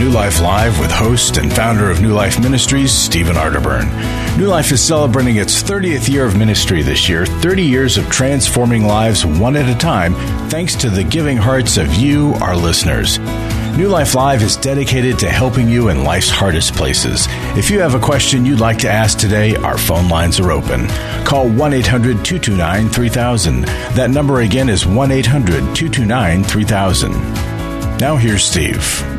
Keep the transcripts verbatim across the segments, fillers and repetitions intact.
New Life Live with host and founder of New Life Ministries, Stephen Arterburn. New Life is celebrating its thirtieth year of ministry this year, thirty years of transforming lives one at a time, thanks to the giving hearts of you, our listeners. New Life Live is dedicated to helping you in life's hardest places. If you have a question you'd like to ask today, our phone lines are open. Call one eight hundred two two nine three thousand. That number again is one eight hundred two two nine three thousand. Now here's Steve.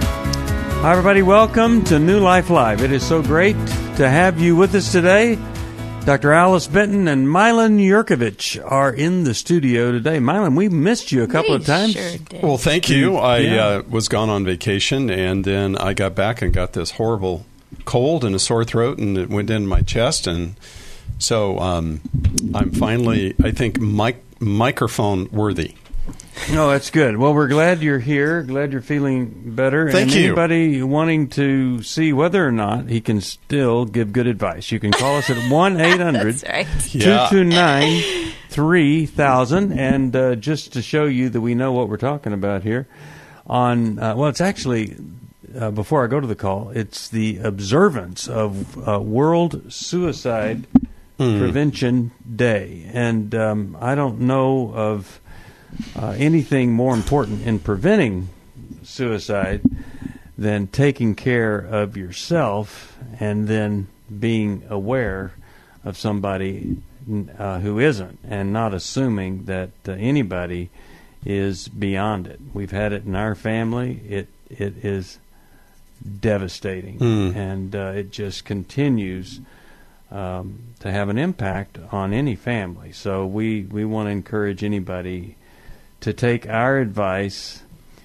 Hi, everybody. Welcome to New Life Live. It is so great to have you with us today. Doctor Alice Benton and Milan Yurkovich are in the studio today. Milan, we missed you a couple we of times. Sure did. Well, thank you. I yeah. uh, was gone on vacation, and then I got back and got this horrible cold and a sore throat, and it went in my chest. And so um, I'm finally, I think, mic- microphone worthy. Oh, that's good. Well, we're glad you're here. Glad you're feeling better. Thank and you. Anybody wanting to see whether or not he can still give good advice, you can call us at one eight hundred two two nine three thousand. And uh, just to show you that we know what we're talking about here, on uh, well, it's actually, uh, before I go to the call, it's the observance of uh, World Suicide mm. Prevention Day. And um, I don't know of Uh, anything more important in preventing suicide than taking care of yourself and then being aware of somebody uh, who isn't, and not assuming that uh, anybody is beyond it. We've had it in our family. It it is devastating, mm. and uh, it just continues um, to have an impact on any family. So we, we want to encourage anybody to take our advice.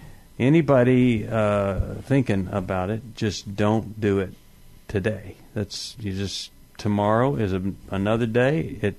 Anybody uh, thinking about it, just don't do it today. That's you just tomorrow is a, another day. It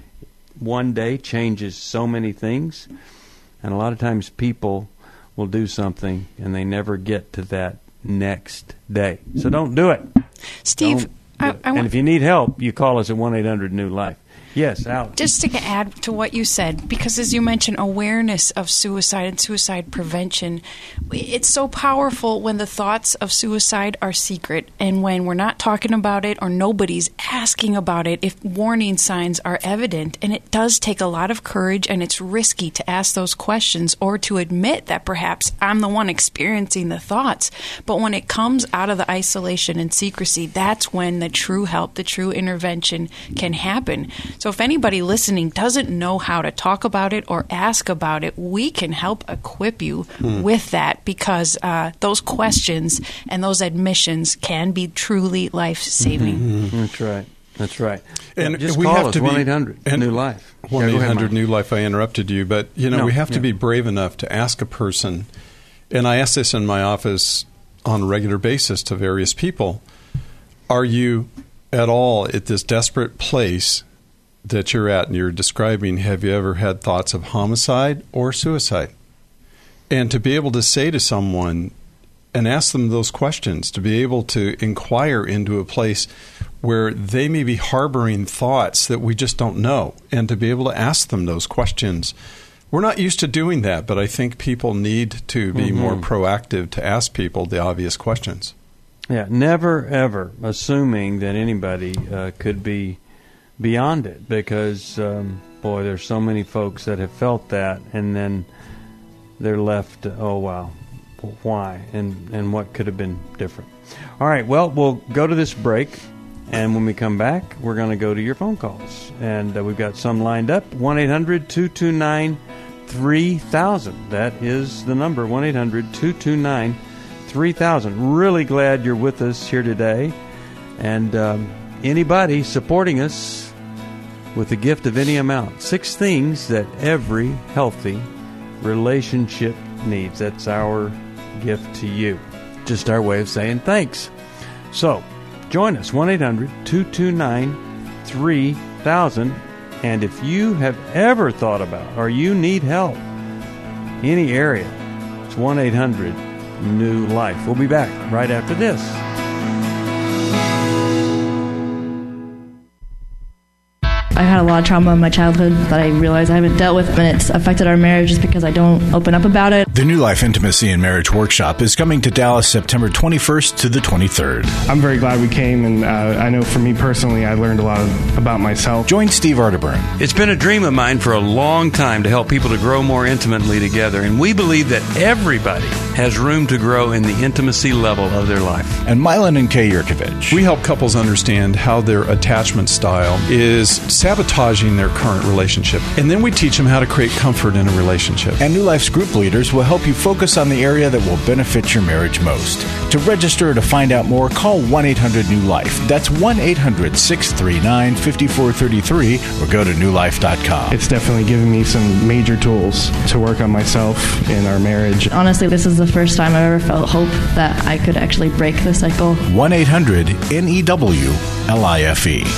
one day changes so many things, and a lot of times people will do something and they never get to that next day. So don't do it, Steve. Don't I, do it. I w- and if you need help, you call us at one eight hundred new life. Yes, Alex. Just to add to what you said, because as you mentioned, awareness of suicide and suicide prevention, it's so powerful when the thoughts of suicide are secret, and when we're not talking about it or nobody's asking about it, if warning signs are evident. And it does take a lot of courage, and it's risky to ask those questions or to admit that perhaps I'm the one experiencing the thoughts. But when it comes out of the isolation and secrecy, that's when the true help, the true intervention can happen. So if anybody listening doesn't know how to talk about it or ask about it, we can help equip you hmm. with that, because uh, those questions and those admissions can be truly life-saving. Mm-hmm. That's right. That's right. And yeah, just we call have us to be one eight hundred new life. one eight hundred new life. I interrupted you, but you know no, we have to yeah. be brave enough to ask a person. And I ask this in my office on a regular basis to various people: are you at all at this desperate place that you're at and you're describing? Have you ever had thoughts of homicide or suicide? And to be able to say to someone and ask them those questions, to be able to inquire into a place where they may be harboring thoughts that we just don't know, and to be able to ask them those questions. We're not used to doing that, but I think people need to be mm-hmm. more proactive to ask people the obvious questions. Yeah, never, ever assuming that anybody uh, could be beyond it, because um, boy, there's so many folks that have felt that, and then they're left, oh wow, why, and and what could have been different. All right, well, we'll go to this break, and when we come back, we're going to go to your phone calls, and uh, we've got some lined up. one eight hundred two two nine three thousand. That is the number, one eight hundred two two nine three thousand. Really glad you're with us here today, and um, anybody supporting us with the gift of any amount. Six things that every healthy relationship needs. That's our gift to you. Just our way of saying thanks. So, join us, one eight hundred two two nine three thousand. And if you have ever thought about, or you need help, any area, it's one eight hundred new life. We'll be back right after this. I had a lot of trauma in my childhood that I realized I haven't dealt with, and it's affected our marriage just because I don't open up about it. The New Life Intimacy and Marriage Workshop is coming to Dallas September twenty-first to the twenty-third. I'm very glad we came, and uh, I know for me personally, I learned a lot of, about myself. Join Steve Arterburn. It's been a dream of mine for a long time to help people to grow more intimately together, and we believe that everybody has room to grow in the intimacy level of their life. And Milan and Kay Yurkovich. We help couples understand how their attachment style is sabotaging their current relationship, and then we teach them how to create comfort in a relationship. And New Life's group leaders will help you focus on the area that will benefit your marriage most. To register or to find out more, call one eight hundred new life. That's one eight hundred six three nine five four three three or go to new life dot com. It's definitely given me some major tools to work on myself in our marriage. Honestly, this is the first time I've ever felt hope that I could actually break the cycle. one eight hundred N E W L I F E.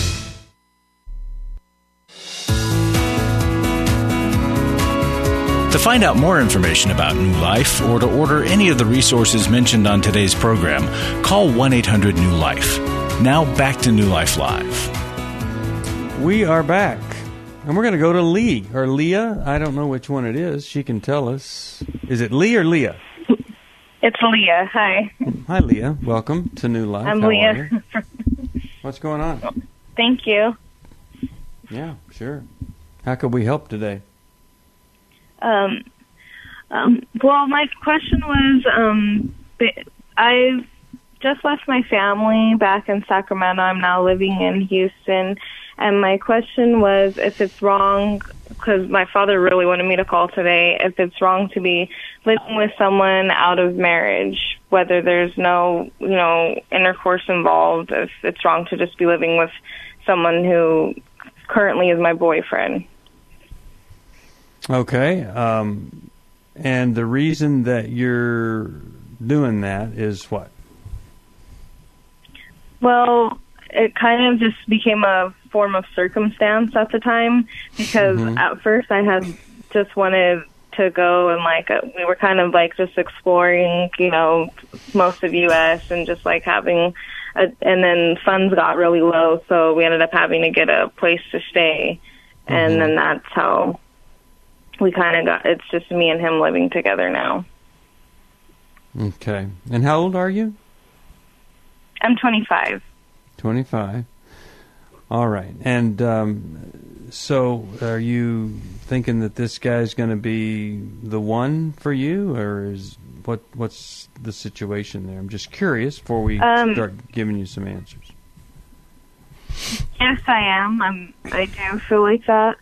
To find out more information about New Life or to order any of the resources mentioned on today's program, call one eight hundred new life. Now back to New Life Live. We are back, and we're going to go to Lee, or Leah. I don't know which one it is. She can tell us. Is it Lee or Leah? It's Leah. Hi. Hi, Leah. Welcome to New Life. I'm How Leah. are you? What's going on? Thank you. Yeah, sure. How could we help today? Um, um, well, my question was, um, I've just left my family back in Sacramento. I'm now living in Houston. And my question was if it's wrong, because my father really wanted me to call today, if it's wrong to be living with someone out of marriage, whether there's no, you know, intercourse involved, if it's wrong to just be living with someone who currently is my boyfriend. Okay. Um, and the reason that you're doing that is what? Well, it kind of just became a form of circumstance at the time because mm-hmm. at first I had just wanted to go and like uh, we were kind of like just exploring, you know, most of U S and just like having a, and then funds got really low, so we ended up having to get a place to stay. Mm-hmm. And then that's how we kind of got, it's just me and him living together now. Okay. And how old are you? I'm twenty-five. twenty-five. All right. And um, so are you thinking that this guy's going to be the one for you, or is what? what's the situation there? I'm just curious before we um, start giving you some answers. Yes, I am. I'm, I do feel like that.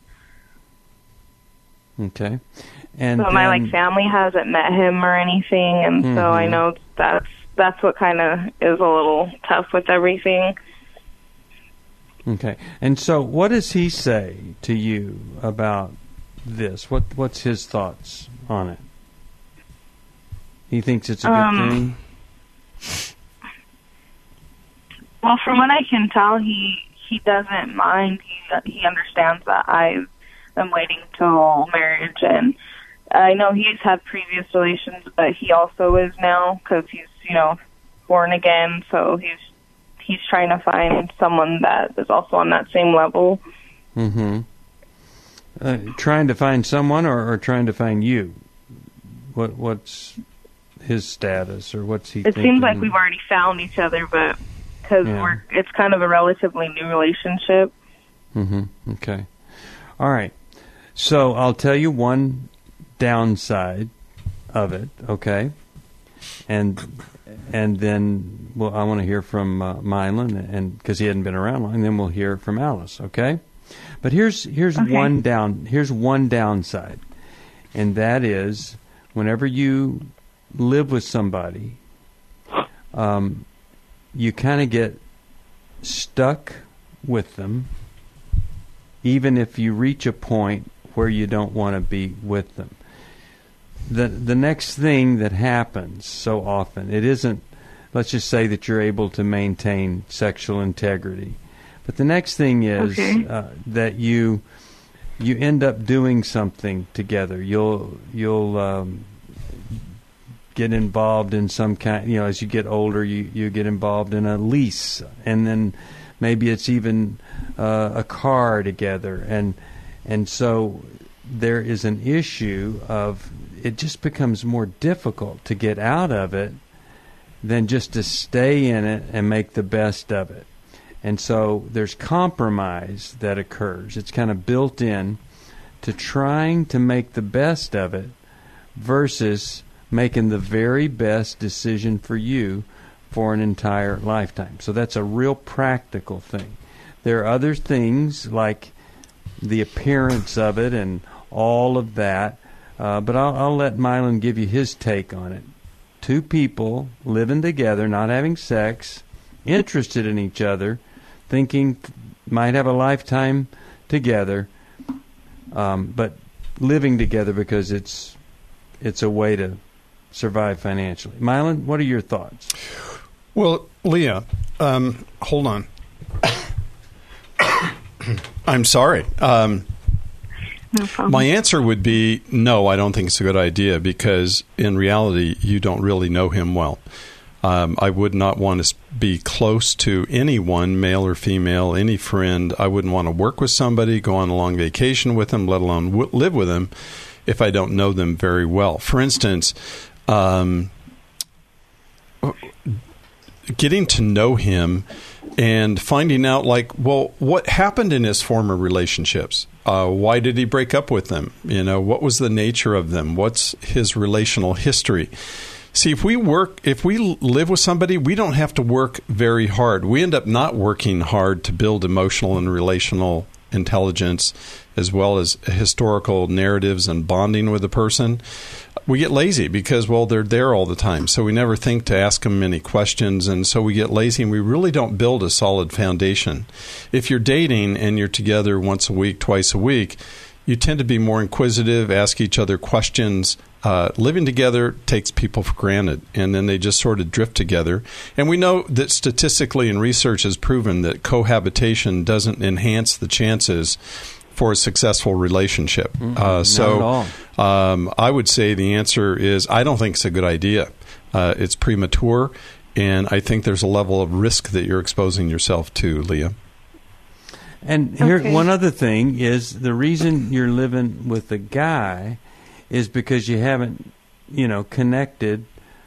Okay. And so my like family hasn't met him or anything, and mm-hmm. so I know that's that's what kind of is a little tough with everything. Okay. And so what does he say to you about this? What what's his thoughts on it? He thinks it's a good um, thing? Well, from what I can tell, he he doesn't mind. He he understands that I've been waiting till marriage, and I know he's had previous relations, but he also is now because he's, you know, born again, so he's he's trying to find someone that is also on that same level. Mm-hmm. Uh, trying to find someone, or, or trying to find you? What what's his status, or what's he? It thinking? Seems like we've already found each other, but because yeah. we're it's kind of a relatively new relationship. Mm-hmm. Okay. All right. So I'll tell you one downside of it, okay? And and then well, I want to hear from uh, Milan, and because he hadn't been around long, and then we'll hear from Alice, okay? But here's here's okay. one down here's one downside, and that is whenever you live with somebody, um, you kind of get stuck with them, even if you reach a point where you don't want to be with them. The the next thing that happens so often, it isn't, let's just say that you're able to maintain sexual integrity, but the next thing is okay. uh, that you you end up doing something together. You'll you'll um, get involved in some kind, you know, as you get older, you, you get involved in a lease, and then maybe it's even uh, a car together, and and so there is an issue of it just becomes more difficult to get out of it than just to stay in it and make the best of it. And so there's compromise that occurs. It's kind of built in to trying to make the best of it versus making the very best decision for you for an entire lifetime. So that's a real practical thing. There are other things like the appearance of it and all of that, uh, but I'll, I'll let Mylon give you his take on it. Two people living together, not having sex, interested in each other, thinking might have a lifetime together, um, but living together because it's it's a way to survive financially. Mylon, what are your thoughts? Well, Leah, um, hold on. I'm sorry. Um, no problem. My answer would be no, I don't think it's a good idea because in reality, you don't really know him well. Um, I would not want to be close to anyone, male or female, any friend. I wouldn't want to work with somebody, go on a long vacation with them, let alone w- live with them if I don't know them very well. For instance, um, getting to know him and finding out, like, well, what happened in his former relationships? Uh, why did he break up with them? You know, what was the nature of them? What's his relational history? See, if we work, if we live with somebody, we don't have to work very hard. We end up not working hard to build emotional and relational intelligence as well as historical narratives and bonding with a person. We get lazy because, well, they're there all the time. So we never think to ask them any questions. And so we get lazy and we really don't build a solid foundation. If you're dating and you're together once a week, twice a week, you tend to be more inquisitive, ask each other questions. Uh, living together takes people for granted, and then they just sort of drift together. And we know that statistically and research has proven that cohabitation doesn't enhance the chances for a successful relationship. Mm-hmm. Uh, so Not at all. Um, I would say the answer is I don't think it's a good idea. Uh, it's premature, and I think there's a level of risk that you're exposing yourself to, Leah. And here, Okay. one other thing is the reason you're living with a guy is because you haven't, you know, connected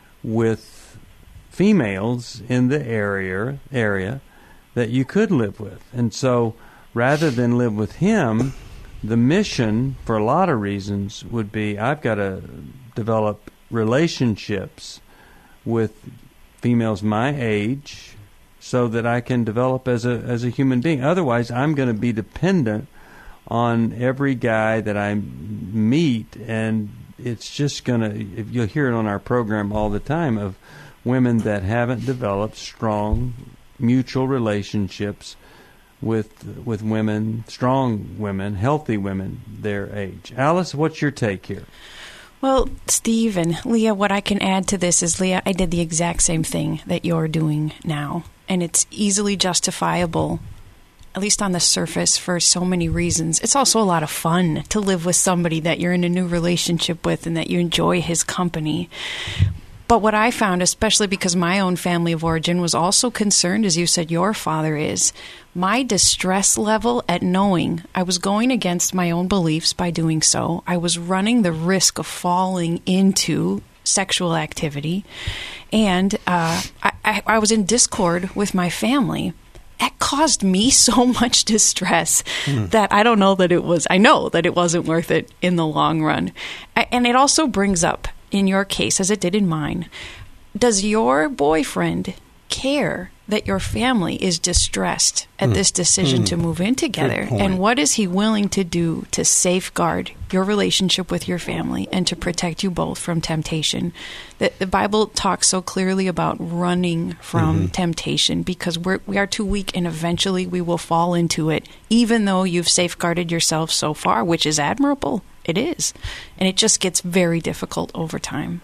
with females in the area area that you could live with. And so rather than live with him, the mission, for a lot of reasons, would be I've got to develop relationships with females my age so that I can develop as a as a human being. Otherwise, I'm going to be dependent on every guy that I meet, and it's just going to, you'll hear it on our program all the time, of women that haven't developed strong mutual relationships with with women, strong women, healthy women their age. Alice, what's your take here? Well, Steve and Leah, what I can add to this is, Leah, I did the exact same thing that you're doing now, and it's easily justifiable, at least on the surface, for so many reasons. It's also a lot of fun to live with somebody that you're in a new relationship with and that you enjoy his company. But what I found, especially because my own family of origin was also concerned, as you said your father is, my distress level at knowing I was going against my own beliefs by doing so. I was running the risk of falling into sexual activity. And uh, I, I, I was in discord with my family. That caused me so much distress mm. that I don't know that it was, I know that it wasn't worth it in the long run. And it also brings up, in your case, as it did in mine, does your boyfriend care that your family is distressed at mm. this decision mm. to move in together? And what is he willing to do to safeguard your relationship with your family and to protect you both from temptation? The, the Bible talks so clearly about running from mm-hmm. temptation because we're, we are too weak and eventually we will fall into it, even though you've safeguarded yourself so far, which is admirable. It is. And it just gets very difficult over time.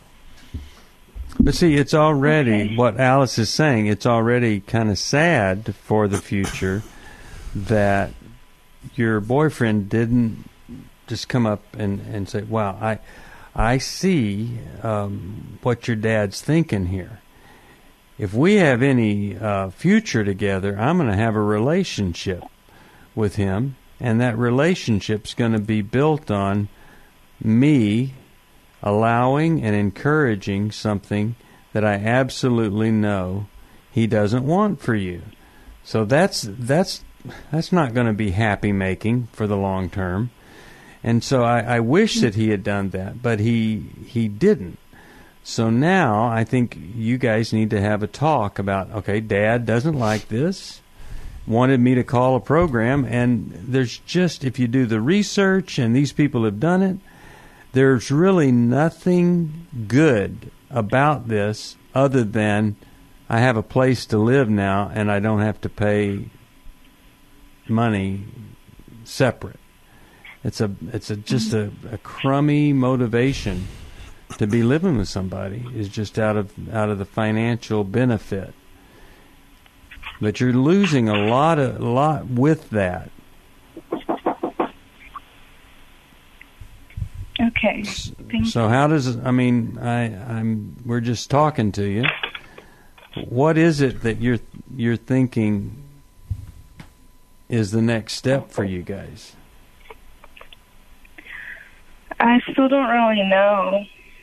But see, it's already, okay. what Alice is saying, it's already kind of sad for the future that your boyfriend didn't just come up and, and say, wow, I I see um, what your dad's thinking here. If we have any uh, future together, I'm going to have a relationship with him, and that relationship's going to be built on me allowing and encouraging something that I absolutely know he doesn't want for you. So that's that's that's not going to be happy making for the long term. And so I, I wish that he had done that, but he he didn't. So now I think you guys need to have a talk about, okay, Dad doesn't like this, wanted me to call a program, and there's just, if you do the research, and these people have done it, there's really nothing good about this other than I have a place to live now and I don't have to pay money separate. It's a it's a just a, a crummy motivation to be living with somebody, is just out of out of the financial benefit. But you're losing a lot of a lot with that. Okay. Thank so how does I mean I I'm we're just talking to you. What is it that you're you're thinking is the next step for you guys? I still don't really know.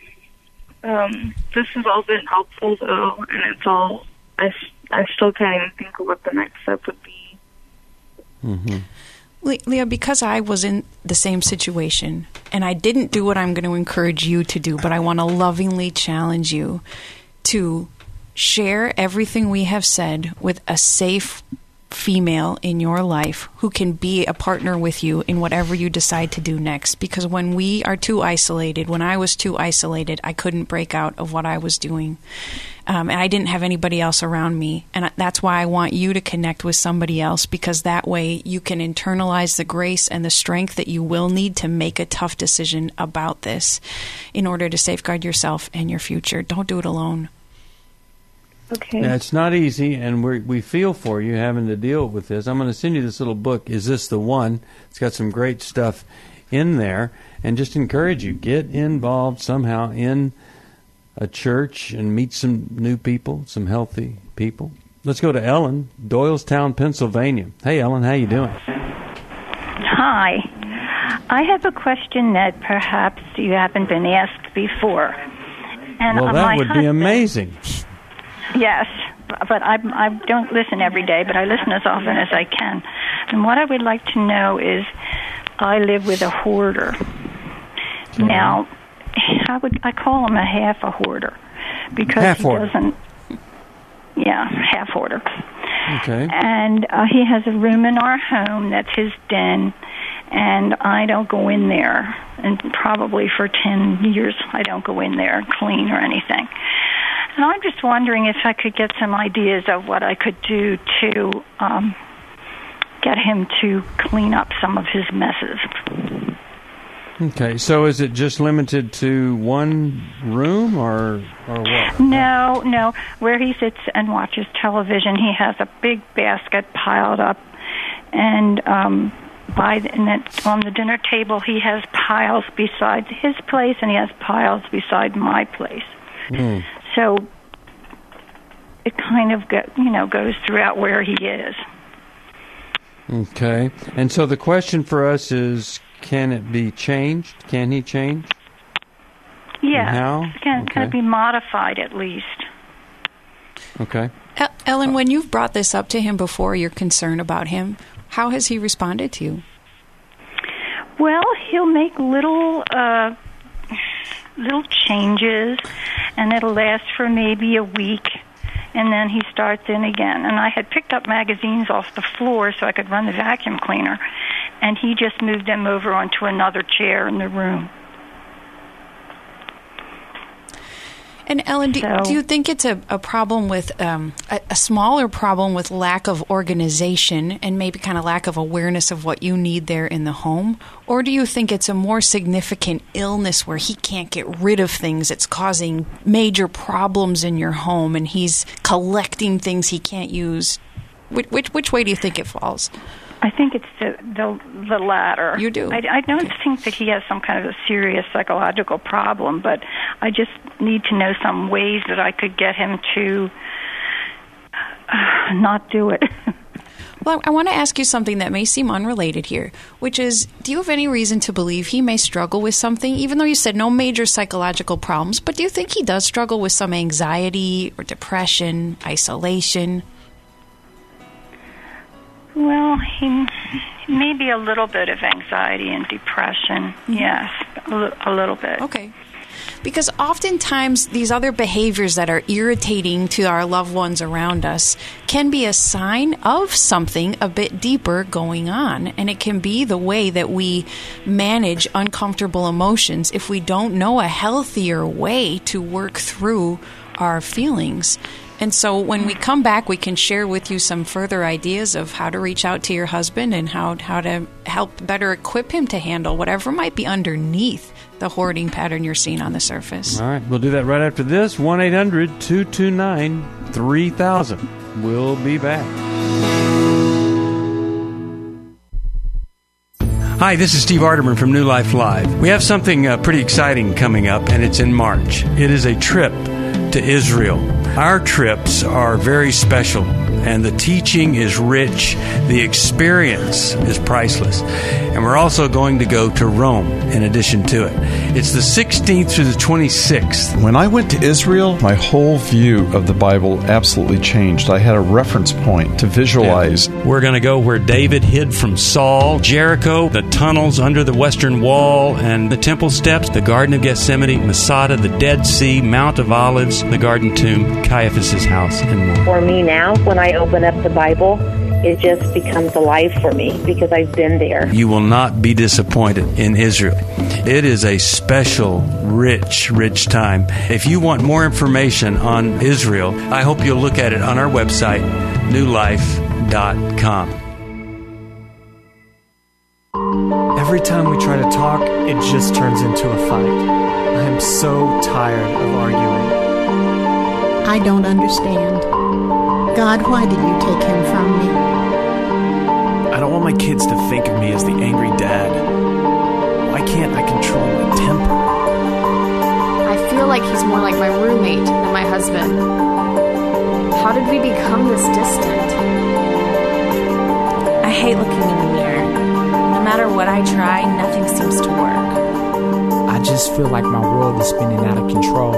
Um, this has all been helpful, though, and it's all, I, I still can't even think of what the next step would be. Mm-hmm. Le- Leah, because I was in the same situation, and I didn't do what I'm going to encourage you to do, but I want to lovingly challenge you to share everything we have said with a safe female in your life who can be a partner with you in whatever you decide to do next. Because when we are too isolated, when I was too isolated, I couldn't break out of what I was doing. Um, and I didn't have anybody else around me. And that's why I want you to connect with somebody else, because that way you can internalize the grace and the strength that you will need to make a tough decision about this in order to safeguard yourself and your future. Don't do it alone. Okay. Yeah, it's not easy, and we we feel for you having to deal with this. I'm going to send you this little book, Is This the One? It's got some great stuff in there, and just encourage you, get involved somehow in a church and meet some new people, some healthy people. Let's go to Ellen, Doylestown, Pennsylvania. Hey, Ellen, how you doing? Hi. I have a question that perhaps you haven't been asked before. And well, uh, that my would husband, be amazing. Yes, but I, I don't listen every day, but I listen as often as I can. And what I would like to know is, I live with a hoarder. Mm-hmm. Now, I would I call him a half a hoarder because half he hoarder. doesn't. Yeah, half hoarder. Okay. And uh, he has a room in our home that's his den, and I don't go in there. And probably for ten years, I don't go in there and clean or anything. And I'm just wondering if I could get some ideas of what I could do to um, get him to clean up some of his messes. Okay, so is it just limited to one room, or or what? No, no. Where he sits and watches television, he has a big basket piled up, and um, by the, and it, on the dinner table, he has piles beside his place, and he has piles beside my place. Mm. So it kind of go, you know goes throughout where he is. Okay, and so the question for us is, can it be changed? Can he change? Yeah. And how? Can, okay. can it be modified at least? Okay. Ellen, when you've brought this up to him before, your concern about him, how has he responded to you? Well, he'll make little uh, little changes, and it'll last for maybe a week, and then he starts in again. And I had picked up magazines off the floor so I could run the vacuum cleaner, and he just moved them over onto another chair in the room. And Ellen, do, so, do you think it's a, a problem with um, a, a smaller problem with lack of organization and maybe kind of lack of awareness of what you need there in the home? Or do you think it's a more significant illness where he can't get rid of things? It's causing major problems in your home, and he's collecting things he can't use. Which, which, which way do you think it falls? I think it's the the, the latter. You do? I, I don't think that he has some kind of a serious psychological problem, but I just need to know some ways that I could get him to uh, not do it. Well, I want to ask you something that may seem unrelated here, which is, do you have any reason to believe he may struggle with something, even though you said no major psychological problems, but do you think he does struggle with some anxiety or depression, isolation? Well, he maybe a little bit of anxiety and depression, mm-hmm. yes, a, li- a little bit. Okay. Because oftentimes these other behaviors that are irritating to our loved ones around us can be a sign of something a bit deeper going on. And it can be the way that we manage uncomfortable emotions if we don't know a healthier way to work through our feelings. And so when we come back, we can share with you some further ideas of how to reach out to your husband and how, how to help better equip him to handle whatever might be underneath the hoarding pattern you're seeing on the surface. All right, we'll do that right after this. one eight hundred two two nine three thousand. We'll be back. Hi, this is Steve Arterburn from New Life Live. We have something uh, pretty exciting coming up, and it's in March. It is a trip to Israel. Our trips are very special, and the teaching is rich. The experience is priceless. And we're also going to go to Rome in addition to it. It's the sixteenth through the twenty-sixth. When I went to Israel, my whole view of the Bible absolutely changed. I had a reference point to visualize. Yeah. We're going to go where David hid from Saul, Jericho, the tunnels under the Western Wall, and the temple steps, the Garden of Gethsemane, Masada, the Dead Sea, Mount of Olives, the Garden Tomb, Caiaphas' house, and more. For me now, when I open up the Bible, it just becomes alive for me because I've been there. You will not be disappointed in Israel. It is a special, rich, rich time. If you want more information on Israel, I hope you'll look at it on our website, new life dot com. Every time we try to talk, it just turns into a fight. I am so tired of arguing. I don't understand. God, why did you take him from me? I don't want my kids to think of me as the angry dad. Why can't I control my temper? I feel like he's more like my roommate than my husband. How did we become this distant? I hate looking in the mirror. No matter what I try, nothing seems to work. I just feel like my world is spinning out of control.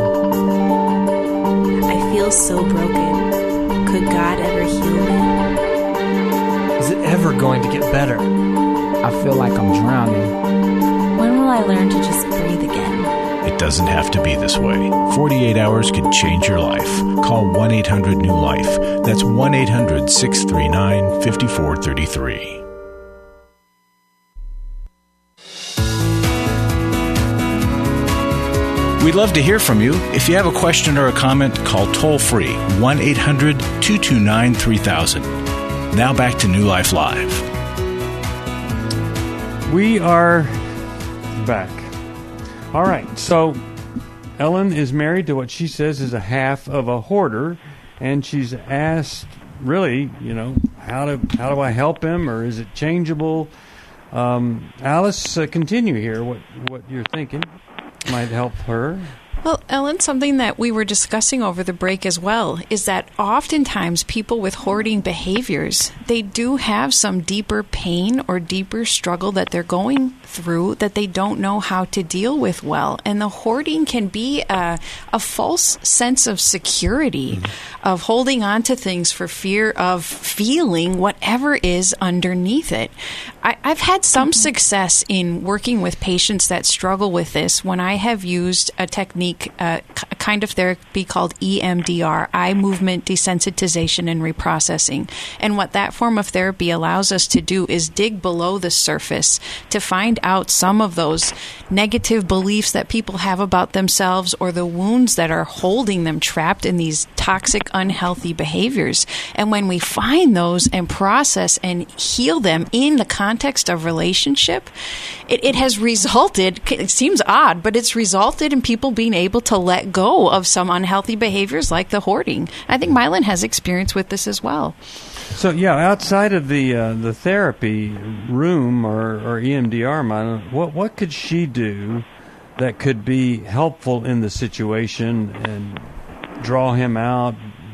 I feel so broken. Could God ever heal me? Is it ever going to get better? I feel like I'm drowning. When will I learn to just breathe again? It doesn't have to be this way. forty-eight hours can change your life. Call one eight hundred new life. That's one eight hundred six three nine five four three three. We'd love to hear from you. If you have a question or a comment, call toll-free one eight hundred two two nine three thousand. Now back to New Life Live. We are back. All right, so Ellen is married to what she says is a half of a hoarder, and she's asked, really, you know, how do how do I help him, or is it changeable? Um, Alice, uh, continue here. What what you're thinking might help her. Well, Ellen, something that we were discussing over the break as well is that oftentimes people with hoarding behaviors, they do have some deeper pain or deeper struggle that they're going through that they don't know how to deal with well. And the hoarding can be a, a false sense of security, mm-hmm. of holding on to things for fear of feeling whatever is underneath it. I, I've had some mm-hmm. success in working with patients that struggle with this when I have used a technique, uh, a kind of therapy called E M D R, eye movement desensitization and reprocessing. And what that form of therapy allows us to do is dig below the surface to find out some of those negative beliefs that people have about themselves or the wounds that are holding them trapped in these toxic, unhealthy behaviors. And when we find those and process and heal them in the context of relationship, it, it has resulted, it seems odd, but it's resulted in people being able to let go of some unhealthy behaviors like the hoarding. I think Mylan has experience with this as well. So, yeah, outside of the uh, the therapy room or, or E M D R, Mylan, what, what could she do that could be helpful in the situation and draw him out,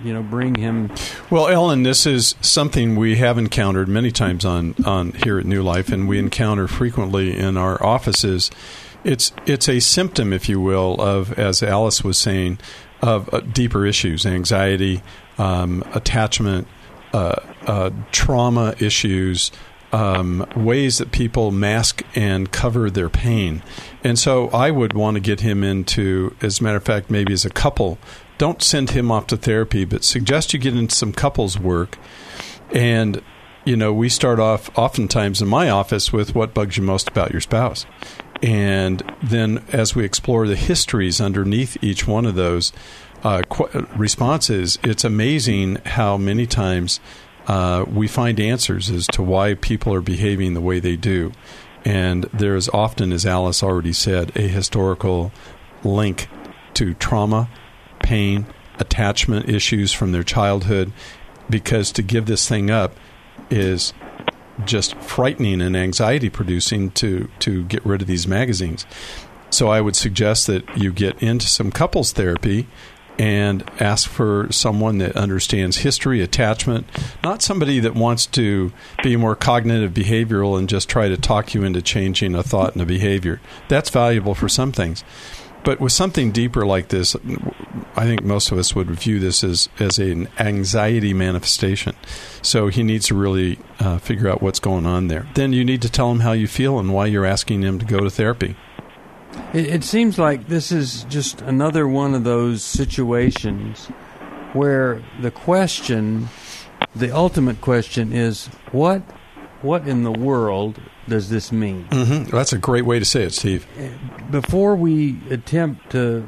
you know, bring him. Well, Ellen, this is something we have encountered many times on, on here at New Life, and we encounter frequently in our offices. It's it's a symptom, if you will, of, as Alice was saying, of uh, deeper issues, anxiety, um, attachment, uh, uh, trauma issues, um, ways that people mask and cover their pain. And so I would want to get him into, as a matter of fact, maybe as a couple, don't send him off to therapy, but suggest you get into some couples work. And, you know, we start off oftentimes in my office with what bugs you most about your spouse. And then as we explore the histories underneath each one of those uh, qu- responses, it's amazing how many times uh, we find answers as to why people are behaving the way they do. And there is often, as Alice already said, a historical link to trauma, pain, attachment issues from their childhood, because to give this thing up is just frightening and anxiety producing to, to get rid of these magazines. So I would suggest that you get into some couples therapy and ask for someone that understands history, attachment, not somebody that wants to be more cognitive behavioral and just try to talk you into changing a thought and a behavior. That's valuable for some things. But with something deeper like this, I think most of us would view this as, as an anxiety manifestation. So he needs to really uh, figure out what's going on there. Then you need to tell him how you feel and why you're asking him to go to therapy. It, it seems like this is just another one of those situations where the question, the ultimate question is, what, what in the world does this mean? Mm-hmm. That's a great way to say it, Steve. Before we attempt to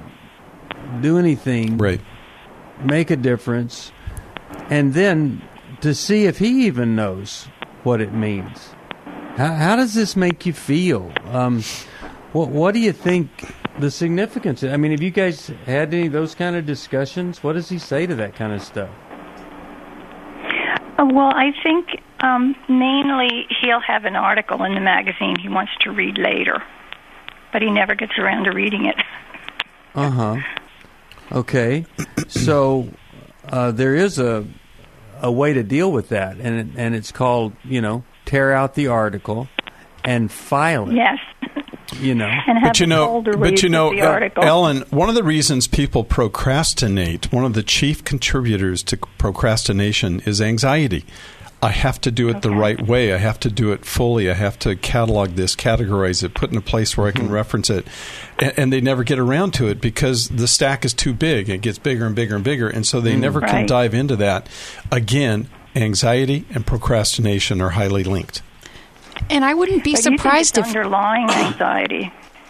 do anything, right, make a difference, and then to see if he even knows what it means. How, how does this make you feel? Um, what, what do you think the significance is? I mean, have you guys had any of those kind of discussions? What does he say to that kind of stuff? Uh, well, I think um, mainly he'll have an article in the magazine he wants to read later, but he never gets around to reading it. Uh-huh. Okay. So uh, there is a a way to deal with that, and it, and it's called, you know, tear out the article and file it. Yes. You know. And have but you know, the but you know, the article. Ellen, one of the reasons people procrastinate, one of the chief contributors to procrastination is anxiety. I have to do it okay. the right way. I have to do it fully. I have to catalog this, categorize it, put in a place where I can mm-hmm. reference it. And, and they never get around to it because the stack is too big. It gets bigger and bigger and bigger. And so they mm, never right. can dive into that. Again, anxiety and procrastination are highly linked. And I wouldn't be but surprised you think it's if underlying anxiety.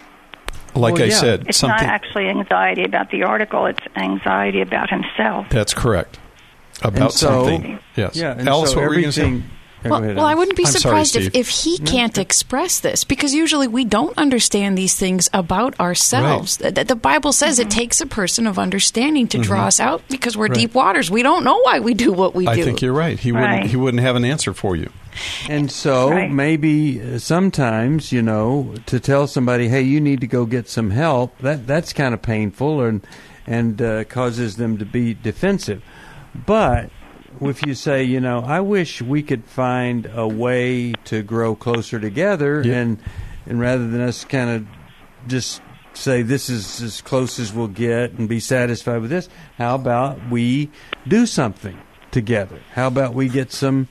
Like well, I yeah. said, it's something. not actually anxiety about the article. It's anxiety about himself. That's correct. About and so, something. Yes. Yeah. And Alice, so what were you going to say? Well, ahead, well, I wouldn't be I'm surprised sorry, if, if he can't express this, because usually we don't understand these things about ourselves. Right. The, the Bible says mm-hmm. it takes a person of understanding to mm-hmm. draw us out because we're right. deep waters. We don't know why we do what we I do. I think you're right. He right. wouldn't. He wouldn't have an answer for you. And so right. maybe sometimes, you know, to tell somebody, hey, you need to go get some help, that that's kind of painful and and uh, causes them to be defensive. But if you say, you know, I wish we could find a way to grow closer together, yeah. and and rather than us kind of just say this is as close as we'll get and be satisfied with this, how about we do something together? How about we get some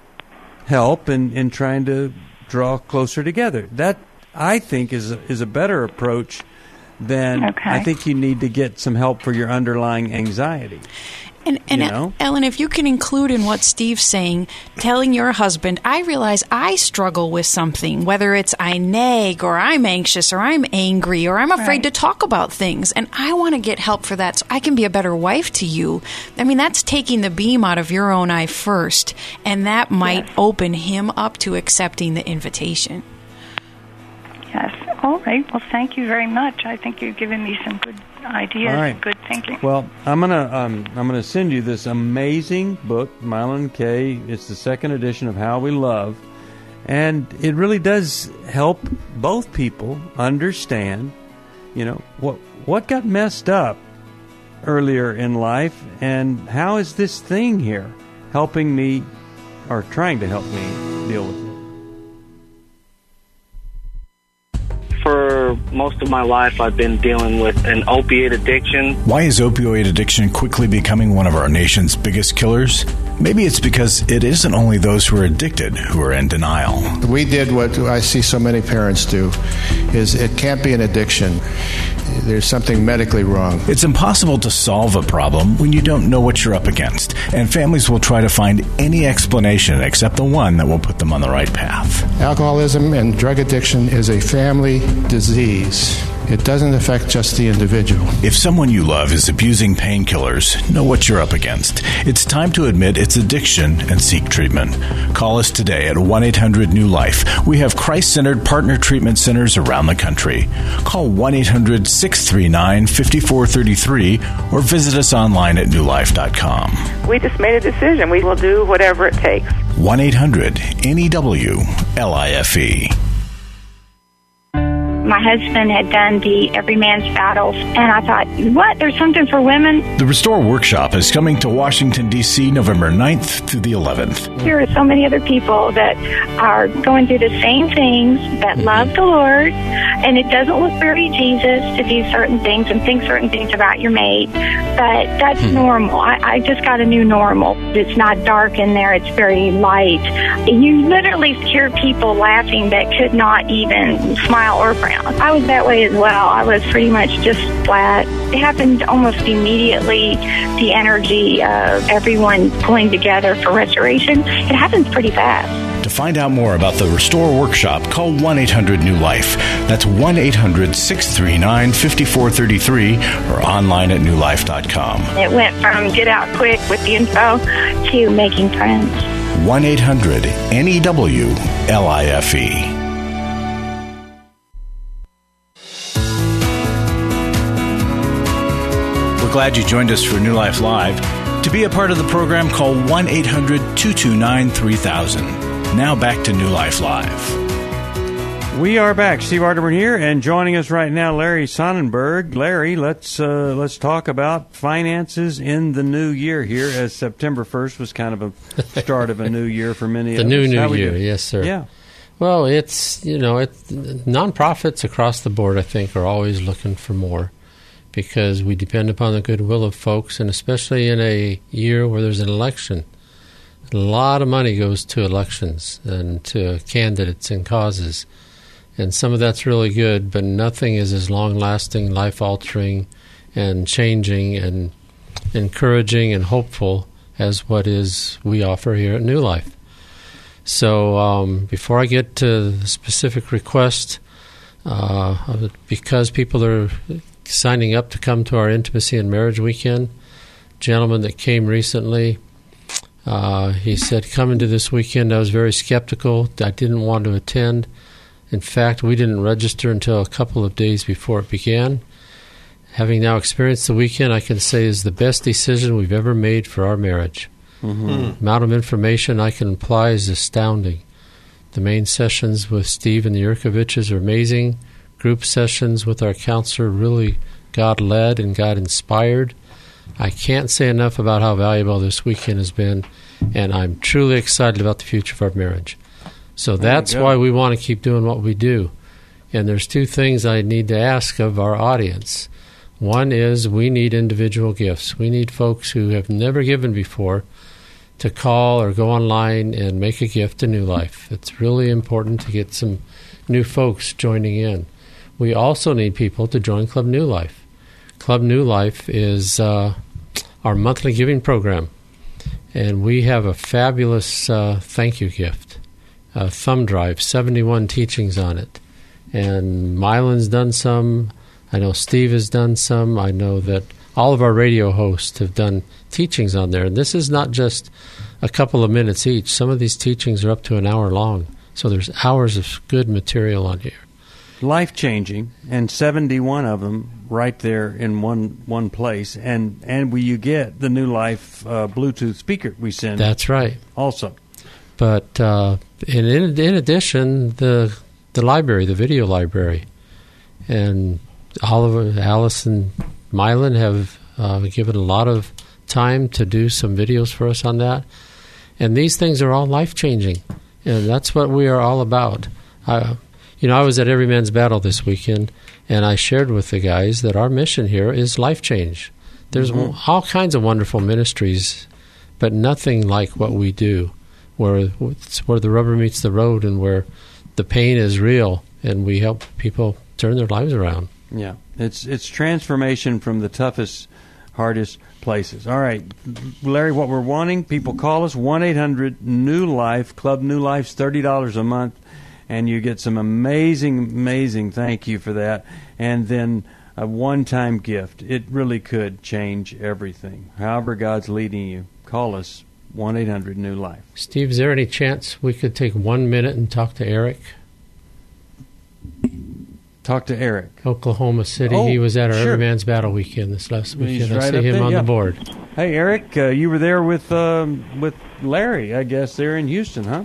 help in, in trying to draw closer together? That, I think, is a, is a better approach than okay. I think you need to get some help for your underlying anxiety. And, and you know? Ellen, if you can include in what Steve's saying, telling your husband, I realize I struggle with something, whether it's I nag or I'm anxious or I'm angry or I'm afraid right. to talk about things, and I want to get help for that so I can be a better wife to you. I mean, that's taking the beam out of your own eye first, and that might yes. open him up to accepting the invitation. Yes. All right. Well, thank you very much. I think you've given me some good ideas, right. good thinking. Well, I'm gonna um, I'm gonna send you this amazing book, Mylon Kay. It's the second edition of How We Love, and it really does help both people understand, you know, what what got messed up earlier in life, and how is this thing here helping me or trying to help me deal with it? For most of my life, I've been dealing with an opiate addiction. Why is opioid addiction quickly becoming one of our nation's biggest killers? Maybe it's because it isn't only those who are addicted who are in denial. We did what I see so many parents do, is it can't be an addiction. There's something medically wrong. It's impossible to solve a problem when you don't know what you're up against, and families will try to find any explanation except the one that will put them on the right path. Alcoholism and drug addiction is a family disease. It doesn't affect just the individual. If someone you love is abusing painkillers, know what you're up against. It's time to admit it's addiction and seek treatment. Call us today at one eight hundred new life. We have Christ-centered partner treatment centers around the country. Call one eight hundred six three nine five four three three or visit us online at new life dot com. We just made a decision. We will do whatever it takes. one eight hundred N E W L I F E. My husband had done the Every Man's Battles, and I thought, what? There's something for women? The Restore Workshop is coming to Washington, D C November ninth through the eleventh. There are so many other people that are going through the same things, that love the Lord, and it doesn't look very Jesus to do certain things and think certain things about your mate, but that's hmm. normal. I, I just got a new normal. It's not dark in there. It's very light. You literally hear people laughing that could not even smile or frown. I was that way as well. I was pretty much just flat. It happened almost immediately, the energy of everyone pulling together for restoration. It happens pretty fast. To find out more about the Restore Workshop, call one eight hundred new life. That's one eight hundred six three nine five four three three or online at new life dot com. It went from get out quick with the info to making friends. one eight hundred N E W L I F E. Glad you joined us for New Life Live. To be a part of the program, call one eight hundred two two nine three thousand. Now back to New Life Live. We are back. Steve Arterburn here, and joining us right now, Larry Sonnenberg. Larry, let's uh, let's talk about finances in the new year here, as September first was kind of a start of a new year for many the of us. The new How new year, doing? Yes, sir. Yeah. Well, it's, you know, it, nonprofits across the board, I think, are always looking for more, because we depend upon the goodwill of folks, and especially in a year where there's an election. A lot of money goes to elections and to candidates and causes, and some of that's really good, but nothing is as long-lasting, life-altering, and changing, and encouraging, and hopeful as what is we offer here at New Life. So um, before I get to the specific request, uh, because people are signing up to come to our Intimacy and Marriage Weekend. Gentleman that came recently, uh, he said, coming to this weekend, I was very skeptical. I didn't want to attend. In fact, we didn't register until a couple of days before it began. Having now experienced the weekend, I can say is the best decision we've ever made for our marriage. Mm-hmm. The amount of information I can apply is astounding. The main sessions with Steve and the Yurkoviches are amazing. Group sessions with our counselor really God-led and God-inspired. I can't say enough about how valuable this weekend has been, and I'm truly excited about the future of our marriage. So that's why we want to keep doing what we do. And there's two things I need to ask of our audience. One is we need individual gifts. We need folks who have never given before to call or go online and make a gift to New Life. It's really important to get some new folks joining in. We also need people to join Club New Life. Club New Life is uh, our monthly giving program, and we have a fabulous uh, thank you gift, a thumb drive, seventy-one teachings on it. And Mylan's done some. I know Steve has done some. I know that all of our radio hosts have done teachings on there. And this is not just a couple of minutes each. Some of these teachings are up to an hour long. So there's hours of good material on here. Life-changing, and seventy-one of them right there in one one place. And and we, you get the New Life uh, Bluetooth speaker we send. That's right. Also. But uh, in, in in addition, the the library, the video library. And Oliver, Alice, and Mylan have uh, given a lot of time to do some videos for us on that. And these things are all life-changing, and that's what we are all about. I, you know, I was at Every Man's Battle this weekend, and I shared with the guys that our mission here is life change. There's mm-hmm. all kinds of wonderful ministries, but nothing like what we do, where where the rubber meets the road and where the pain is real, and we help people turn their lives around. Yeah, it's it's transformation from the toughest, hardest places. All right, Larry, what we're wanting, people call us, one eight hundred new life, Club New Life's thirty dollars a month, and you get some amazing, amazing thank you for that, and then a one-time gift. It really could change everything. However God's leading you, call us, one eight hundred new life. Steve, is there any chance we could take one minute and talk to Eric? Talk to Eric. Oklahoma City. Oh, he was at our sure. Every Man's Battle weekend this last weekend. He's I right see up him there, on yeah. the board. Hey, Eric, uh, you were there with um, with Larry, I guess, there in Houston, huh?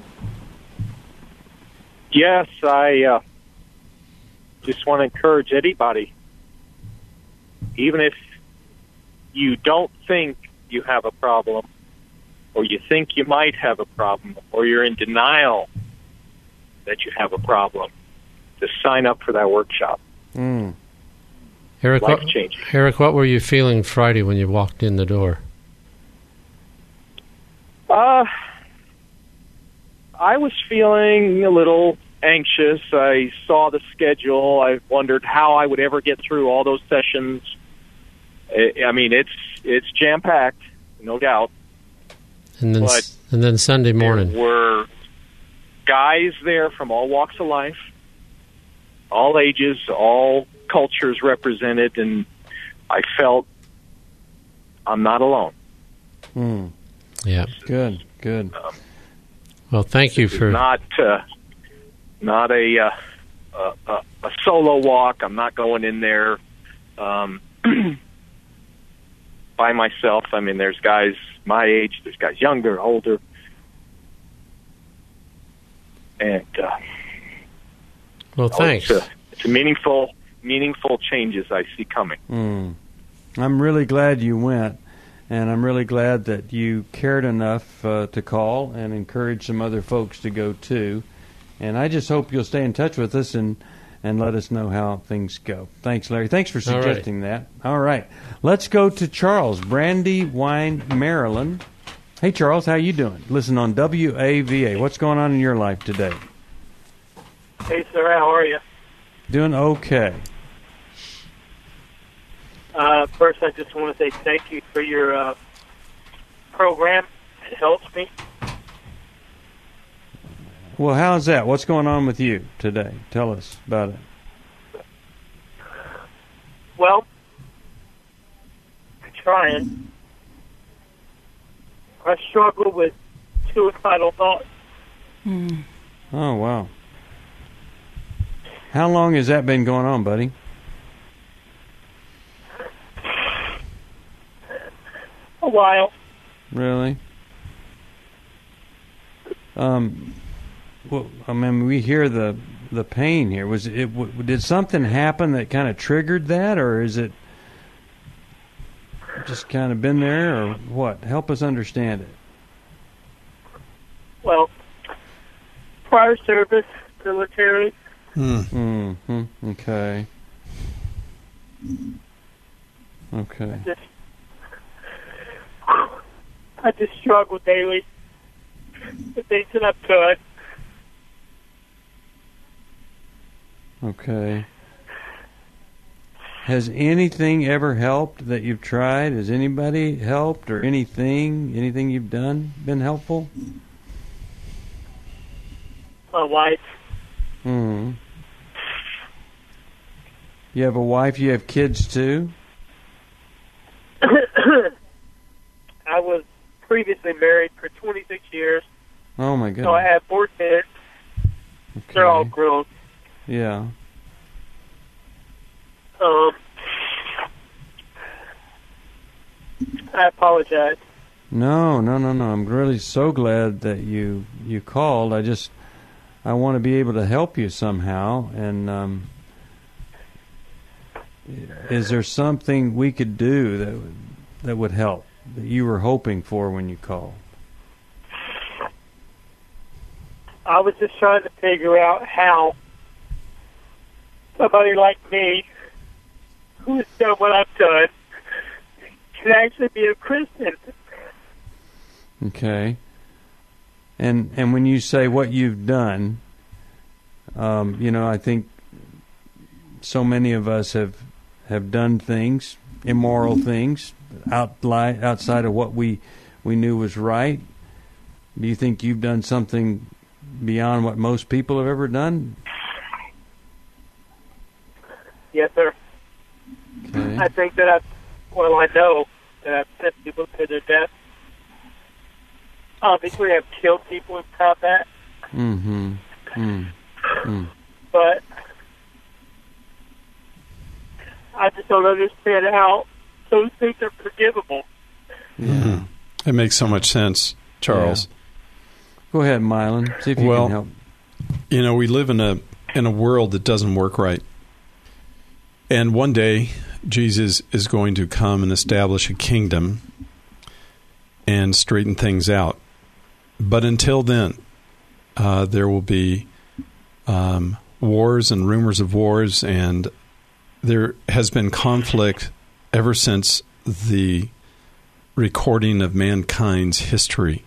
Yes, I uh, just want to encourage anybody, even if you don't think you have a problem, or you think you might have a problem, or you're in denial that you have a problem, to sign up for that workshop. Mm. Eric, what, Life-changing. Eric, what were you feeling Friday when you walked in the door? Uh, I was feeling a little anxious. I saw the schedule. I wondered how I would ever get through all those sessions. I, I mean, it's it's jam-packed, no doubt. And then, but and then Sunday morning. There were guys there from all walks of life, all ages, all cultures represented, and I felt I'm not alone. Mm. Yeah. Good, good. Um, well, thank you for... Not, uh, not a, uh, a, a solo walk. I'm not going in there um, by myself. I mean, there's guys my age, there's guys younger, older. And... Uh, Well, thanks. It's a, it's a meaningful, meaningful changes I see coming. Mm. I'm really glad you went, and I'm really glad that you cared enough uh, to call and encourage some other folks to go too. And I just hope you'll stay in touch with us and, and let us know how things go. Thanks, Larry. Thanks for suggesting All right. that. All right. Let's go to Charles, Brandywine, Maryland. Hey, Charles, how you doing? Listen on W A V A. What's going on in your life today? Hey, sir, how are you? Doing okay. Uh, first, I just want to say thank you for your uh, program. It helps me. Well, how's that? What's going on with you today? Tell us about it. Well, I'm trying. I struggle with suicidal thoughts. Mm. Oh, wow. How long has that been going on, buddy? A while. Really? Um, well, I mean, we hear the the pain here. Was it? W- did something happen that kind of triggered that, or is it just kind of been there, or what? Help us understand it. Well, prior service, military. Hmm. Mm-hmm. Okay. Okay. I just, I just struggle daily. The things that I've done. Okay. Has anything ever helped that you've tried? Has anybody helped, or anything, anything you've done been helpful? My wife. Hmm. You have a wife, you have kids too? I was previously married for twenty-six years. Oh, my goodness. So I have four kids. Okay. They're all grown. Yeah. Um, I apologize. No, no, no, no. I'm really so glad that you you called. I just I want to be able to help you somehow, and um, is there something we could do that would, that would help, that you were hoping for when you called? I was just trying to figure out how somebody like me, who's done what I've done, can actually be a Christian. Okay. And and when you say what you've done, um, you know, I think so many of us have have done things, immoral things, outli- outside of what we we knew was right. Do you think you've done something beyond what most people have ever done? Yes, sir. Okay. I think that I've, well, I know that I've sent people to their death. Obviously, I've killed people in combat. Mm-hmm. Mm. Mm. But I just don't understand how those things are forgivable. Yeah. Mm-hmm. It makes so much sense, Charles. Yeah. Go ahead, Mylan. See if you well, can help. You know, we live in a in a world that doesn't work right. And one day, Jesus is going to come and establish a kingdom and straighten things out. But until then, uh, there will be um, wars and rumors of wars, and there has been conflict ever since the recording of mankind's history.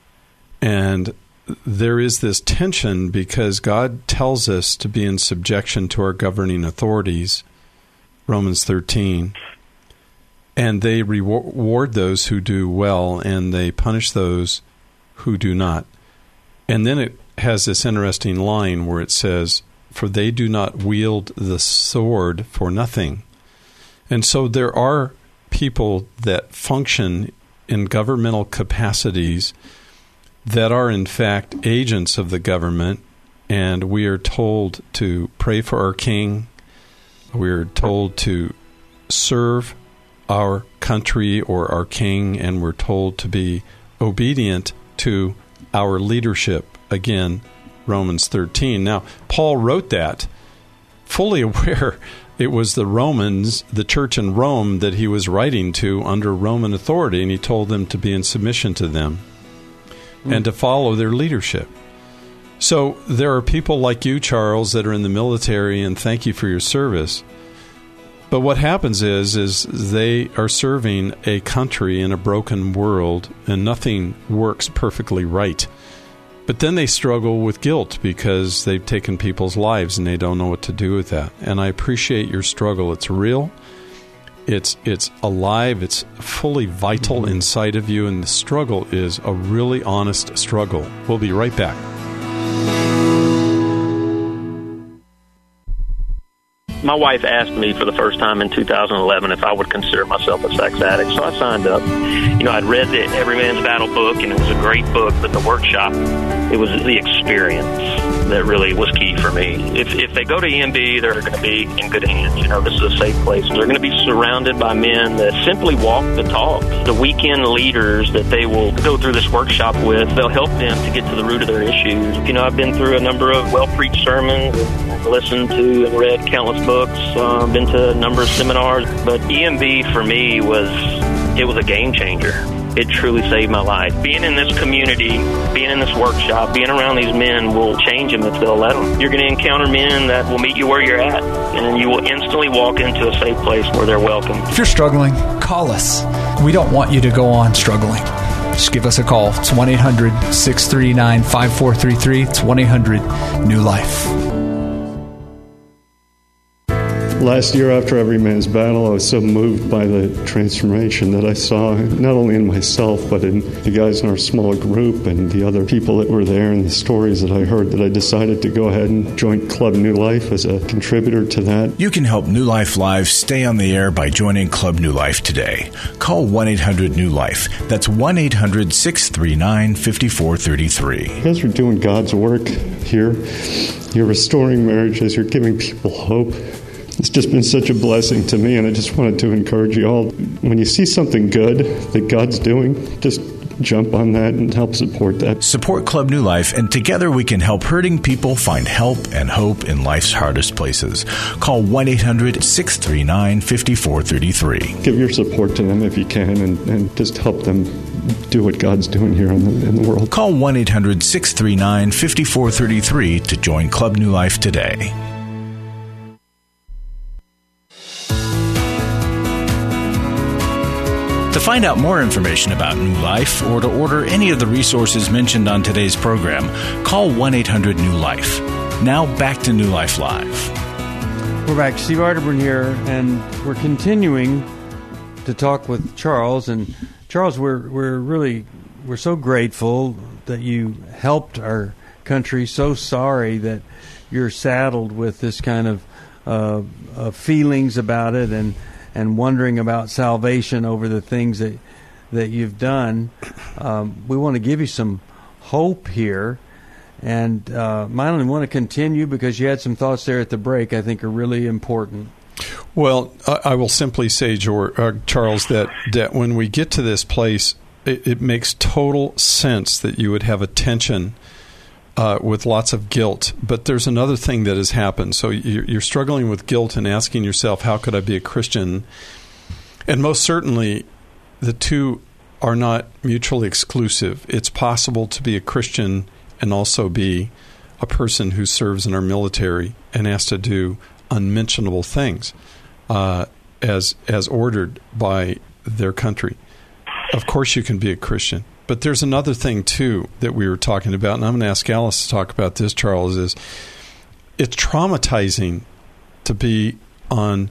And there is this tension because God tells us to be in subjection to our governing authorities, Romans thirteen, and they reward those who do well, and they punish those who do not. And then it has this interesting line where it says, for they do not wield the sword for nothing. And so there are people that function in governmental capacities that are in fact agents of the government, and we are told to pray for our king. We are told to serve our country or our king, and we're told to be obedient to our leadership. Again, Romans thirteen. Now, Paul wrote that fully aware it was the Romans, the church in Rome, that he was writing to under Roman authority, and he told them to be in submission to them mm. and to follow their leadership. So there are people like you, Charles, that are in the military, and thank you for your service. But what happens is, is they are serving a country in a broken world, and nothing works perfectly right. But then they struggle with guilt because they've taken people's lives and they don't know what to do with that. And I appreciate your struggle. It's real. It's it's alive. It's fully vital mm-hmm. inside of you. And the struggle is a really honest struggle. We'll be right back. My wife asked me for the first time in two thousand eleven if I would consider myself a sex addict, so I signed up. You know, I'd read the Every Man's Battle book, and it was a great book, but the workshop, it was the experience that really was key for me. If if they go to E M B, they're going to be in good hands. You know, this is a safe place. They're going to be surrounded by men that simply walk the talk. The weekend leaders that they will go through this workshop with, they'll help them to get to the root of their issues. You know, I've been through a number of well-preached sermons, listened to and read countless books, um, been to a number of seminars, but E M B for me was, it was a game changer. It truly saved my life. Being in this community, being in this workshop, being around these men will change them if they'll let them. You're going to encounter men that will meet you where you're at, and you will instantly walk into a safe place where they're welcome. If you're struggling, call us. We don't want you to go on struggling. Just give us a call. It's one eight hundred six three nine five four three three. It's one eight hundred new life. Last year, after Every Man's Battle, I was so moved by the transformation that I saw, not only in myself, but in the guys in our small group and the other people that were there and the stories that I heard, that I decided to go ahead and join Club New Life as a contributor to that. You can help New Life Live stay on the air by joining Club New Life today. Call one eight hundred new life. That's one eight hundred six three nine five four three three. You guys are doing God's work here. You're restoring marriages. You're giving people hope. It's just been such a blessing to me, and I just wanted to encourage you all. When you see something good that God's doing, just jump on that and help support that. Support Club New Life, and together we can help hurting people find help and hope in life's hardest places. Call one eight hundred six three nine five four three three. Give your support to them if you can, and, and just help them do what God's doing here in the, in the world. Call one eight hundred six three nine five four three three to join Club New Life today. To find out more information about New Life or to order any of the resources mentioned on today's program, call one eight hundred new life. Now back to New Life Live. We're back. Steve Arterburn here, and we're continuing to talk with Charles. And Charles, we're we're really we're so grateful that you helped our country. So sorry that you're saddled with this kind of uh, uh, feelings about it, and. and wondering about salvation over the things that that you've done. Um, we want to give you some hope here. And uh, Mylon, want to continue because you had some thoughts there at the break I think are really important. Well, I, I will simply say, George, uh, Charles, that, that when we get to this place, it, it makes total sense that you would have a tension Uh, with lots of guilt. But there's another thing that has happened. So you're, you're struggling with guilt and asking yourself, how could I be a Christian? And most certainly, the two are not mutually exclusive. It's possible to be a Christian and also be a person who serves in our military and has to do unmentionable things uh, as as ordered by their country. Of course you can be a Christian. But there's another thing, too, that we were talking about, and I'm going to ask Alice to talk about this, Charles, is it's traumatizing to be on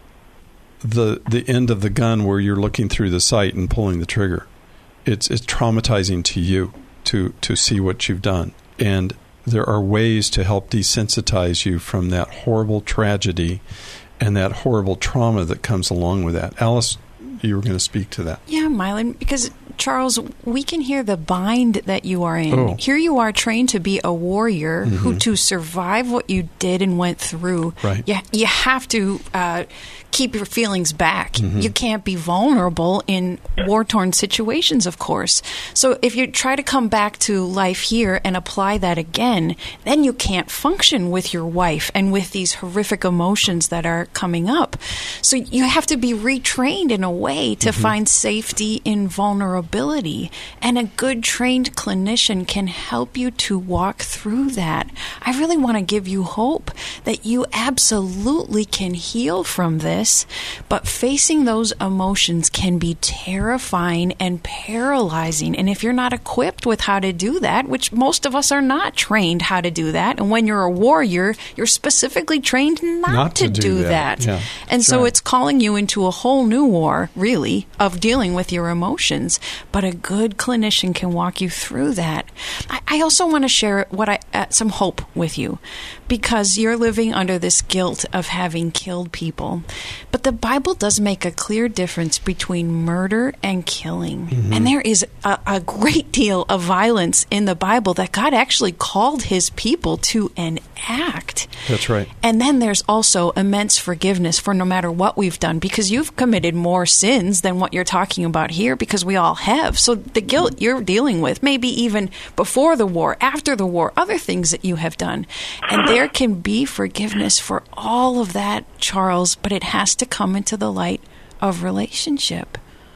the the end of the gun where you're looking through the sight and pulling the trigger. It's it's traumatizing to you to, to see what you've done. And there are ways to help desensitize you from that horrible tragedy and that horrible trauma that comes along with that. Alice, you were going to speak to that. Yeah, Mylon, because Charles, we can hear the bind that you are in. Oh. Here you are trained to be a warrior Mm-hmm. who, to survive what you did and went through, right. you, you have to uh, keep your feelings back. Mm-hmm. You can't be vulnerable in war-torn situations, of course. So if you try to come back to life here and apply that again, then you can't function with your wife and with these horrific emotions that are coming up. So you have to be retrained in a way to Mm-hmm. find safety in vulnerability. And a good trained clinician can help you to walk through that. I really want to give you hope that you absolutely can heal from this, but facing those emotions can be terrifying and paralyzing. And if you're not equipped with how to do that, which most of us are not trained how to do that, and when you're a warrior, you're specifically trained not, Not to to, do do that. that. Yeah, and that's so right. it's calling you into a whole new war, really, of dealing with your emotions. But a good clinician can walk you through that. I, I also want to share what I uh, some hope with you, because you're living under this guilt of having killed people. But the Bible does make a clear difference between murder and killing. Mm-hmm. And there is a, a great deal of violence in the Bible that God actually called his people to enact. That's right. And then there's also immense forgiveness for no matter what we've done, because you've committed more sins than what you're talking about here, because we all have. So the guilt you're dealing with, maybe even before the war, after the war, other things that you have done. And there can be forgiveness for all of that, Charles, but it has to come into the light of relationship.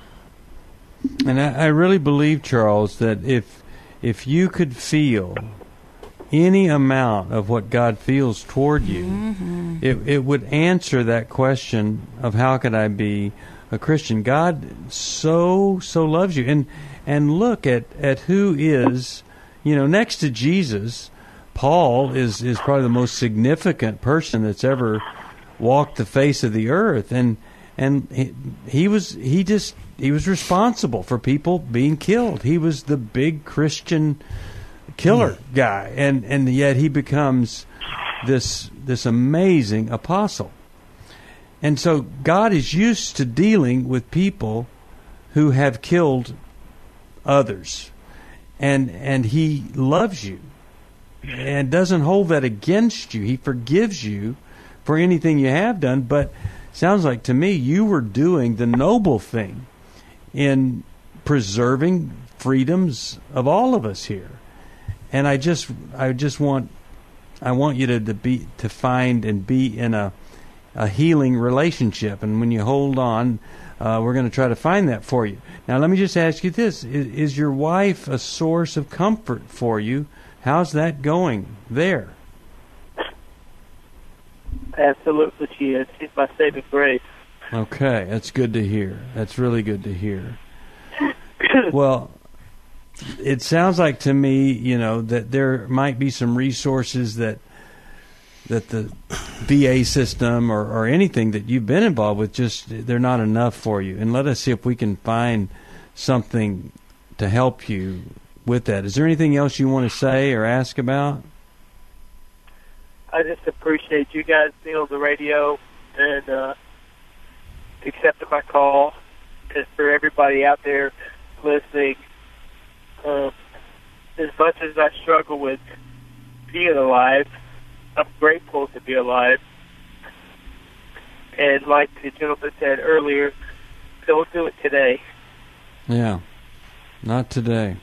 And I, I really believe, Charles, that if if you could feel any amount of what God feels toward you, Mm-hmm. it, it would answer that question of how could I be a Christian. God so, so loves you. And and look at, at who is, you know, next to Jesus, Paul is, is probably the most significant person that's ever walked the face of the earth. And and he, he was he just he was responsible for people being killed. He was the big Christian killer mm. guy, and and yet he becomes this this amazing apostle. And so God is used to dealing with people who have killed others, and and he loves you and doesn't hold that against you. He forgives you for anything you have done. But sounds like to me you were doing the noble thing in preserving freedoms of all of us here. And I just I just want I want you to, to be to find and be in a a healing relationship. And when you hold on, uh, we're going to try to find that for you. Now, let me just ask you this: is, is your wife a source of comfort for you? How's that going there? Absolutely, she is. She's my saving grace. Okay, that's good to hear. That's really good to hear. Well, it sounds like to me, you know, that there might be some resources that that the V A system or, or anything that you've been involved with, just they're not enough for you. And let us see if we can find something to help you with that. Is there anything else you want to say or ask about? I just appreciate you guys being on the radio and uh, accepting my call. And for everybody out there listening, uh, as much as I struggle with being alive, I'm grateful to be alive. And like the gentleman said earlier, don't do it today. Yeah, not today.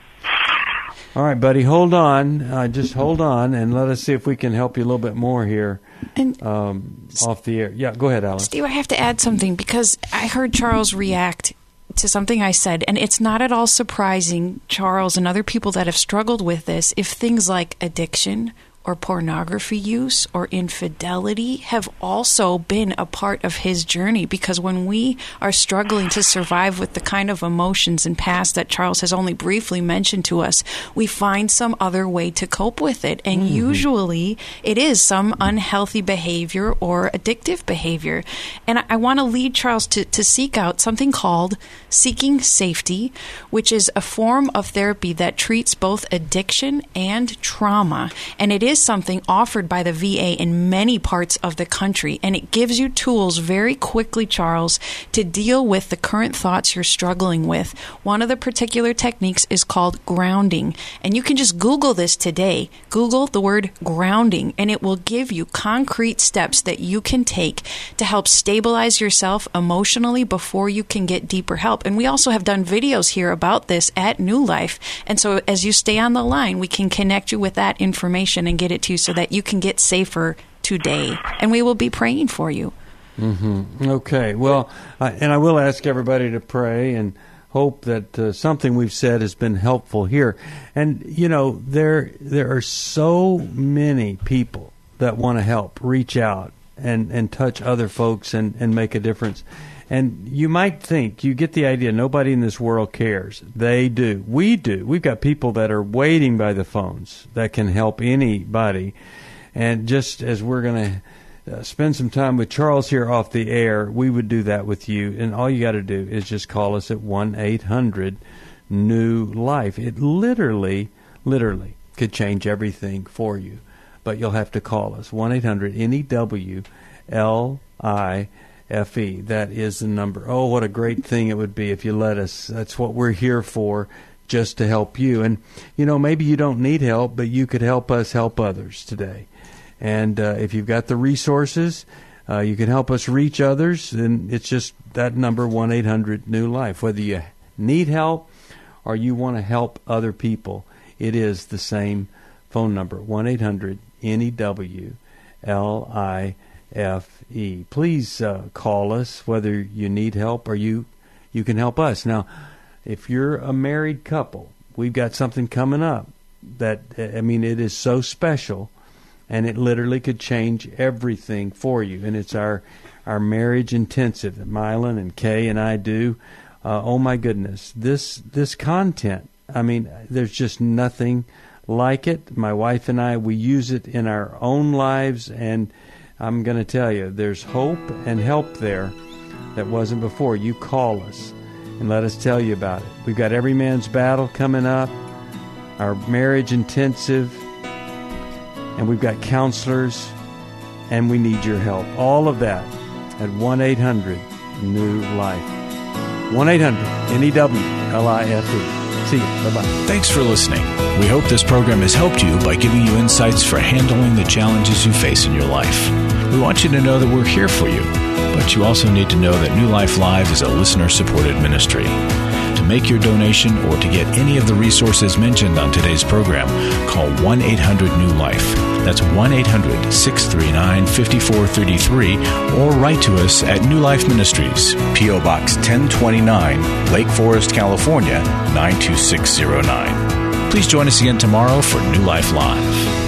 All right, buddy, hold on. Uh, just hold on, and let us see if we can help you a little bit more here and, um, off the air. Yeah, go ahead, Alice. Steve, I have to add something because I heard Charles react to something I said, and it's not at all surprising, Charles and other people that have struggled with this, if things like addiction or pornography use or infidelity have also been a part of his journey, because when we are struggling to survive with the kind of emotions and past that Charles has only briefly mentioned to us, we find some other way to cope with it. And mm-hmm. usually it is some unhealthy behavior or addictive behavior. And I, I want to lead Charles to, to seek out something called Seeking Safety, which is a form of therapy that treats both addiction and trauma. And it is something offered by the V A in many parts of the country, and it gives you tools very quickly, Charles, to deal with the current thoughts you're struggling with. One of the particular techniques is called grounding, and you can just Google this today. Google the word grounding, and it will give you concrete steps that you can take to help stabilize yourself emotionally before you can get deeper help. And we also have done videos here about this at New Life, and so as you stay on the line, we can connect you with that information and get it to you so that you can get safer today. And we will be praying for you. Mm-hmm. Okay. Well, uh, and I will ask everybody to pray and hope that uh, something we've said has been helpful here. And, you know, there there are so many people that want to help reach out and, and touch other folks and, and make a difference. And you might think, you get the idea, nobody in this world cares. They do. We do. We've got people that are waiting by the phones that can help anybody. And just as we're going to uh, spend some time with Charles here off the air, we would do that with you. And all you got to do is just call us at one eight hundred new life. It literally, literally could change everything for you. But you'll have to call us, one eight hundred N E W L I F E. That is the number. Oh, what a great thing it would be if you let us. That's what we're here for, just to help you. And, you know, maybe you don't need help, but you could help us help others today. And uh, if you've got the resources, uh, you can help us reach others, then it's just that number, one eight hundred new life. Whether you need help or you want to help other people, it is the same phone number, one eight hundred N E W L I F E. Please uh, call us whether you need help or you you can help us. Now, if you're a married couple, we've got something coming up that, I mean, it is so special, and it literally could change everything for you. And it's our our marriage intensive that Mylan and Kay and I do. Uh, oh my goodness, this this content, I mean, there's just nothing like it. My wife and I, we use it in our own lives, and I'm going to tell you, there's hope and help there that wasn't before. You call us and let us tell you about it. We've got Every Man's Battle coming up, our marriage intensive, and we've got counselors, and we need your help. All of that at one eight hundred new life. one eight hundred N E W L I F E. See you. Bye-bye. Thanks for listening. We hope this program has helped you by giving you insights for handling the challenges you face in your life. We want you to know that we're here for you, but you also need to know that New Life Live is a listener-supported ministry. To To make your donation or to get any of the resources mentioned on today's program, call one eight hundred new life. That's one eight hundred, six three nine, five four three three, or write to us at New Life Ministries, P O. Box ten twenty-nine, Lake Forest, California, nine two six zero nine. Please join us again tomorrow for New Life Live.